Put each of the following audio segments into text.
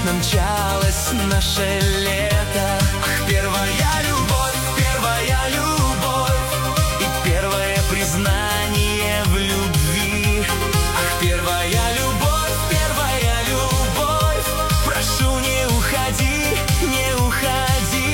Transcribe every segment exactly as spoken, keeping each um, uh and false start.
незаметно мчалось наше лето. Ах, первая любовь, первая любовь и первое признание в любви. Ах, первая любовь, первая любовь, прошу, не уходи, не уходи.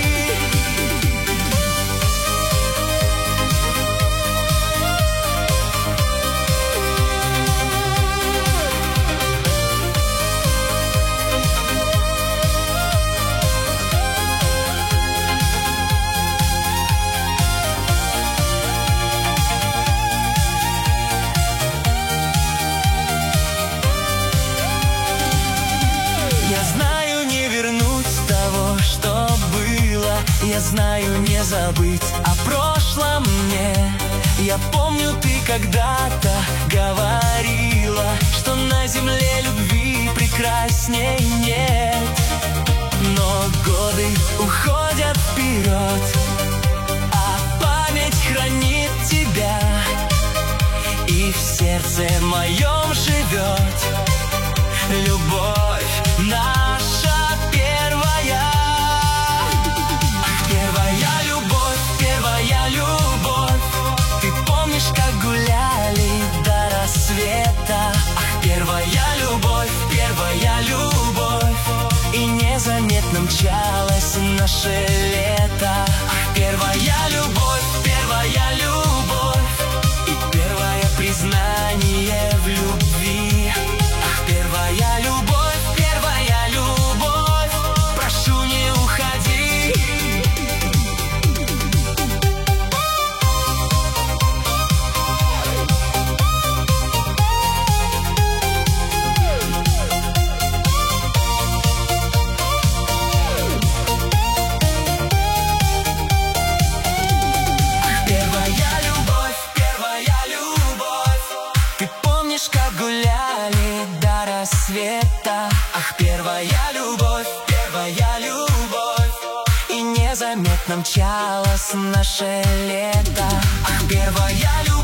Я знаю, не забыть о прошлом мне. Я помню, ты когда-то говорила, что на земле любви прекрасней нет. Но годы уходят вперед, а память хранит тебя, и в сердце моем живет любовь наша. Ах, первая любовь, первая любовь, и незаметно мчалось наше лето. Ах, первая любовь, первая любовь и первое признание в любви. Ах, первая любовь, первая любовь, прошу, не уходи. Света. Ах, первая любовь, первая любовь, и незаметно мчалось наше лето. Ах, первая любовь.